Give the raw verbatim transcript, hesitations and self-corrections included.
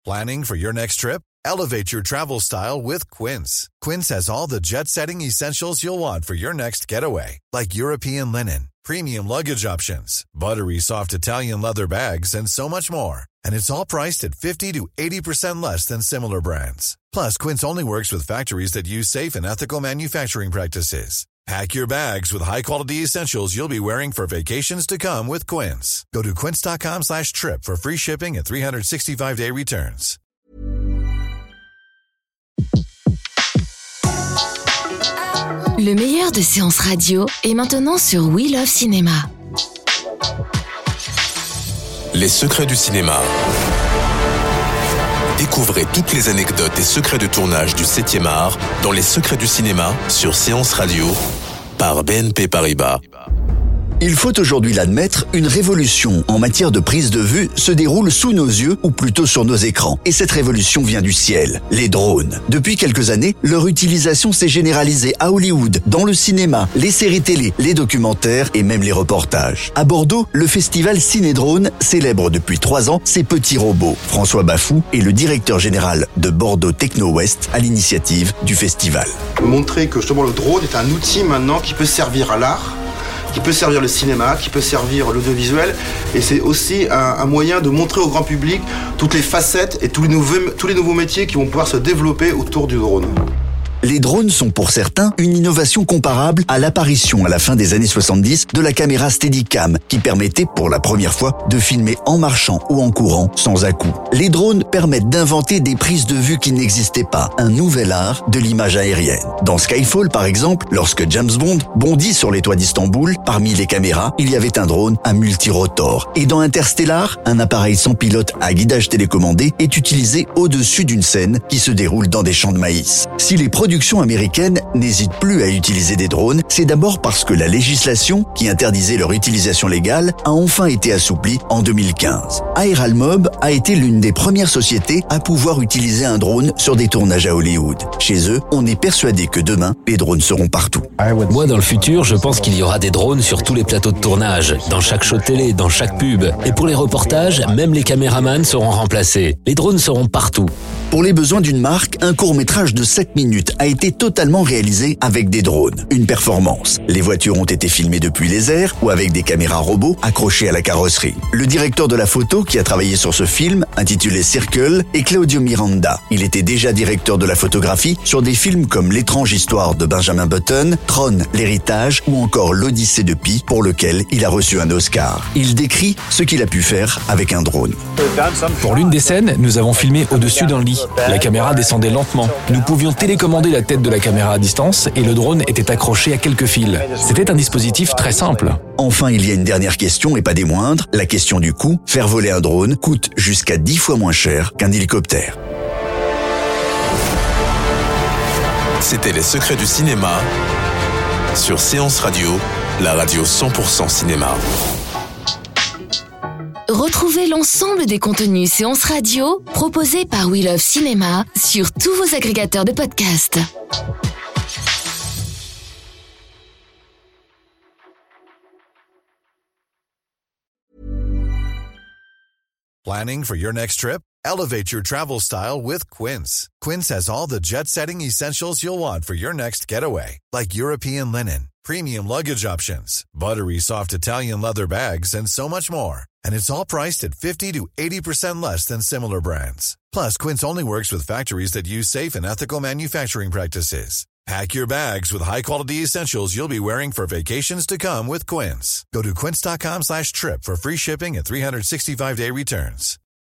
Planning for your next trip? Elevate your travel style with Quince. Quince has all the jet-setting essentials you'll want for your next getaway, like European linen, premium luggage options, buttery soft Italian leather bags, and so much more. And it's all priced at fifty to eighty percent less than similar brands. Plus, Quince only works with factories that use safe and ethical manufacturing practices. Pack your bags with high-quality essentials you'll be wearing for vacations to come with Quince. Go to quince.com slash trip for free shipping and three sixty-five day returns. Le meilleur de séances radio est maintenant sur We Love Cinéma. Les secrets du cinéma. Découvrez toutes les anecdotes et secrets de tournage du septième art dans Les secrets du cinéma sur Séance Radio par B N P Paribas. Il faut aujourd'hui l'admettre, une révolution en matière de prise de vue se déroule sous nos yeux ou plutôt sur nos écrans. Et cette révolution vient du ciel, les drones. Depuis quelques années, leur utilisation s'est généralisée à Hollywood, dans le cinéma, les séries télé, les documentaires et même les reportages. À Bordeaux, le festival Ciné-Drone célèbre depuis trois ans ses petits robots. François Bafou est le directeur général de Bordeaux Techno-Ouest à l'initiative du festival. Montrer que justement le drone est un outil maintenant qui peut servir à l'art, qui peut servir le cinéma, qui peut servir l'audiovisuel, et c'est aussi un, un moyen de montrer au grand public toutes les facettes et tous les nouveaux, tous les nouveaux métiers qui vont pouvoir se développer autour du drone. Les drones sont pour certains une innovation comparable à l'apparition à la fin des années soixante-dix de la caméra Steadicam qui permettait pour la première fois de filmer en marchant ou en courant sans à-coups. Les drones permettent d'inventer des prises de vue qui n'existaient pas, un nouvel art de l'image aérienne. Dans Skyfall par exemple, lorsque James Bond bondit sur les toits d'Istanbul, parmi les caméras, il y avait un drone à multirotor. Et dans Interstellar, un appareil sans pilote à guidage télécommandé est utilisé au-dessus d'une scène qui se déroule dans des champs de maïs. Si les produits production américaine n'hésite plus à utiliser des drones, c'est d'abord parce que la législation qui interdisait leur utilisation légale a enfin été assouplie en deux mille quinze. Aeralmob a été l'une des premières sociétés à pouvoir utiliser un drone sur des tournages à Hollywood. Chez eux, on est persuadé que demain, les drones seront partout. Moi, dans le futur, je pense qu'il y aura des drones sur tous les plateaux de tournage, dans chaque show télé, dans chaque pub. Et pour les reportages, même les caméramans seront remplacés. Les drones seront partout. Pour les besoins d'une marque, un court-métrage de sept minutes a été totalement réalisé avec des drones. Une performance. Les voitures ont été filmées depuis les airs ou avec des caméras robots accrochées à la carrosserie. Le directeur de la photo qui a travaillé sur ce film, intitulé Circle, est Claudio Miranda. Il était déjà directeur de la photographie sur des films comme L'étrange histoire de Benjamin Button, Tron, l'héritage ou encore L'Odyssée de Pi, pour lequel il a reçu un Oscar. Il décrit ce qu'il a pu faire avec un drone. Pour l'une des scènes, nous avons filmé au-dessus d'un lit. La caméra descendait lentement. Nous pouvions télécommander la tête de la caméra à distance et le drone était accroché à quelques fils. C'était un dispositif très simple. Enfin, il y a une dernière question et pas des moindres, la question du coût. Faire voler un drone coûte jusqu'à dix fois moins cher qu'un hélicoptère. C'était Les secrets du cinéma sur Séance Radio, la radio cent pour cent cinéma. Retrouvez l'ensemble des contenus Séance Radio proposés par We Love Cinéma sur tous vos agrégateurs de podcasts. Planning for your next trip? Elevate your travel style with Quince. Quince has all the jet-setting essentials you'll want for your next getaway, like European linen, premium luggage options, buttery soft Italian leather bags, and so much more. And it's all priced at fifty to eighty percent less than similar brands. Plus, Quince only works with factories that use safe and ethical manufacturing practices. Pack your bags with high-quality essentials you'll be wearing for vacations to come with Quince. Go to quince.com slash trip for free shipping and three sixty-five day returns.